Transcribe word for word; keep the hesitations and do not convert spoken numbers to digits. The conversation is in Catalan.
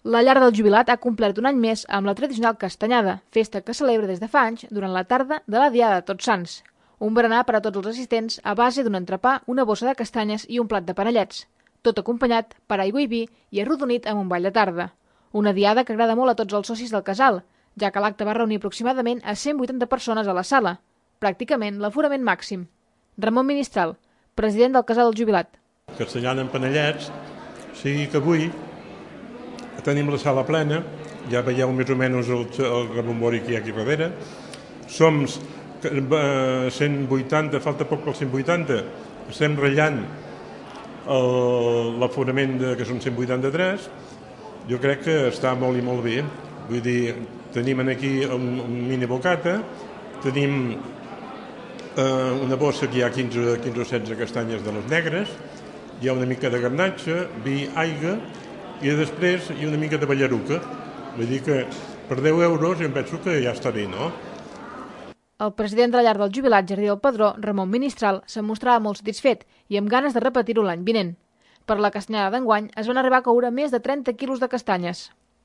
La llar del jubilat ha complert un any més amb la tradicional castanyada, festa que celebra des de fa anys durant la tarda de la Diada de Tots Sants. Un berenar per a tots els assistents a base d'un entrepà, una bossa de castanyes i un plat de panellets, tot acompanyat per aigua i vi i arrodonit amb un ball de tarda. Una diada que agrada molt a tots els socis del casal, ja que l'acte va reunir aproximadament a cent vuitanta persones a la sala, pràcticament l'aforament màxim. Ramon Ministral, president del casal del jubilat. Castanyada amb panellets, sigui que avui tenim la sala plena, ja veieu més o menys el, el rebombori que hi ha aquí darrere. Som cent vuitanta, falta poc per cent vuitanta, estem ratllant l'aforament que són cent vuitanta-tres. Jo crec que està molt i molt bé. Vull dir, tenim aquí un, un mini bocata, tenim eh, una bossa que hi ha quinze, quinze o setze castanyes de les negres, hi ha una mica de garnatge, vi, aigua, i després hi ha una mica de ballaruca. Vull dir que per deu euros jo em penso que ja està bé, no? El president de la llar del jubilat Jardí del Pedró, Ramon Ministral, se'n mostrava molt satisfet i amb ganes de repetir-ho l'any vinent. Per la castanyada d'enguany es van arribar a coure més de trenta quilos de castanyes.